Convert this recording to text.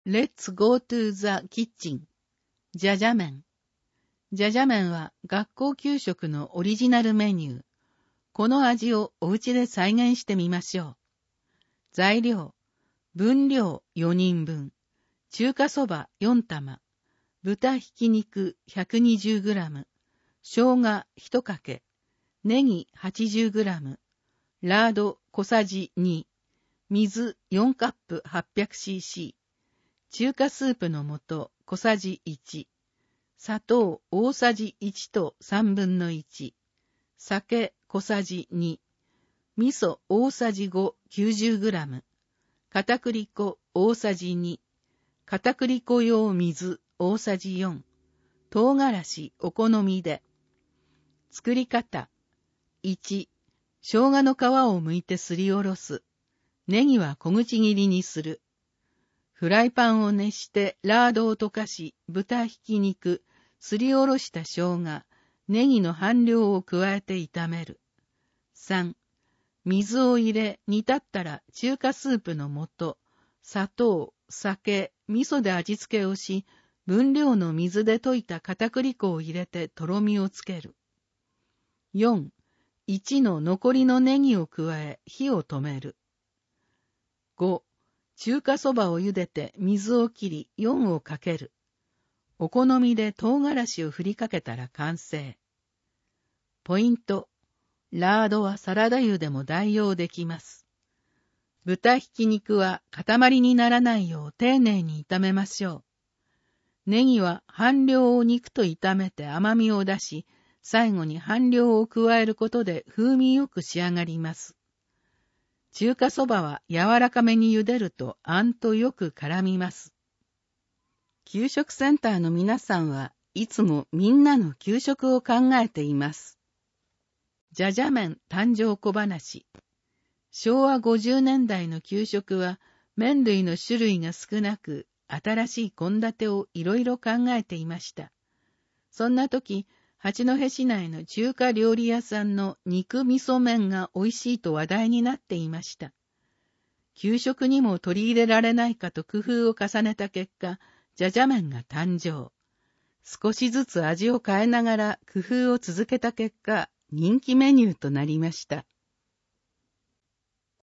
Let's go to the kitchen. ジャジャ麺。ジャジャ麺は学校給食のオリジナルメニュー。この味をお家で再現してみましょう。材料。分量4人分。中華そば4玉。豚ひき肉 120g。生姜1かけ。ネギ 80g。ラード小さじ2。水4カップ 800cc。中華スープの素小さじ1。砂糖大さじ1と3分の1。酒小さじ2。味噌大さじ5 90g。片栗粉大さじ2。片栗粉用水大さじ4。唐辛子お好みで。作り方。1、生姜の皮を剥いてすりおろす。ネギは小口切りにする。フライパンを熱してラードを溶かし、豚ひき肉、すりおろした生姜、ネギの半量を加えて炒める。3、水を入れ煮立ったら中華スープの素、砂糖、酒、味噌で味付けをし、分量の水で溶いた片栗粉を入れてとろみをつける。4、1の残りのネギを加え火を止める。5、中華そばを茹でて水を切り4をかける。お好みで唐辛子を振りかけたら完成。ポイント。ラードはサラダ油でも代用できます。豚ひき肉は塊にならないよう丁寧に炒めましょう。ネギは半量を肉と炒めて甘みを出し、最後に半量を加えることで風味よく仕上がります。中華そばは柔らかめに茹でるとあんとよく絡みます。給食センターの皆さんはいつもみんなの給食を考えています。ジャジャ麺誕生小話。昭和50年代の給食は麺類の種類が少なく、新しい献立をいろいろ考えていました。そんな時、八戸市内の中華料理屋さんの肉味噌麺が美味しいと話題になっていました。給食にも取り入れられないかと工夫を重ねた結果、ジャジャ麺が誕生。少しずつ味を変えながら工夫を続けた結果、人気メニューとなりました。